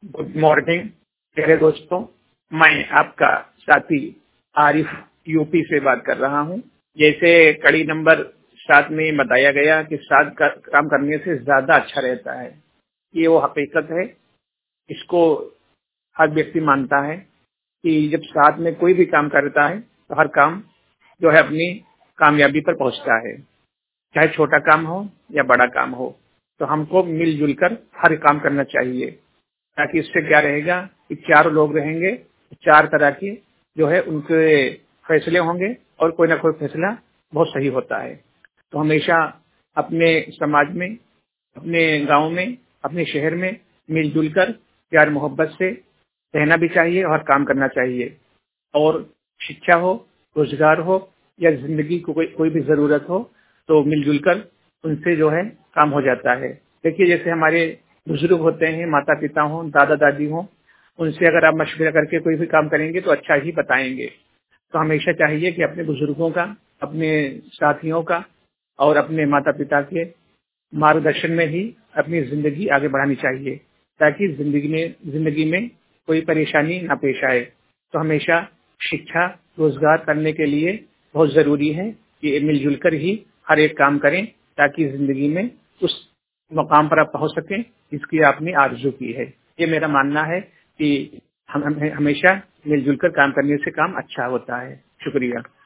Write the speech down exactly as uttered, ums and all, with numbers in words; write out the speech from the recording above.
Good morning प्यारे दोस्तों। मैं आपका साथी आरिफ यूपी से बात कर रहा हूं। जैसे कड़ी नंबर सात में बताया गया कि साथ का काम करने से ज्यादा अच्छा रहता है, ये वो हकीकत है। इसको हर व्यक्ति मानता है कि जब साथ में कोई भी काम करता है तो हर काम जो है अपनी कामयाबी पर पहुंचता है, चाहे छोटा काम हो या बड़ा काम हो। तो हमको मिलजुल कर हर काम करना चाहिए, ताकि इससे क्या रहेगा कि चार लोग रहेंगे, चार तरह के जो है उनके फैसले होंगे और कोई ना कोई फैसला बहुत सही होता है। तो हमेशा अपने समाज में, अपने गांव में, अपने शहर में मिलजुल कर प्यार मोहब्बत से रहना भी चाहिए और काम करना चाहिए। और शिक्षा हो, रोजगार हो या जिंदगी को कोई कोई भी जरूरत हो तो मिलजुल कर उनसे जो है काम हो जाता है। देखिए, जैसे हमारे बुजुर्ग होते हैं, माता पिता हों, दादा दादी हों, उनसे अगर आप मशवरा करके कोई भी काम करेंगे तो अच्छा ही बताएंगे। तो हमेशा चाहिए कि अपने बुजुर्गों का, अपने साथियों का और अपने माता पिता के मार्गदर्शन में ही अपनी जिंदगी आगे बढ़ानी चाहिए, ताकि जिंदगी में जिंदगी में कोई परेशानी ना पेश आए। तो हमेशा शिक्षा, रोजगार करने के लिए बहुत जरूरी है कि मिलजुल कर ही हर एक काम करें, ताकि जिंदगी में उस मकाम पर आप पहुंच सकें जिसकी आपने आरजू की है। ये मेरा मानना है कि हम हमें हमेशा मिलजुल कर काम करने से काम अच्छा होता है। शुक्रिया।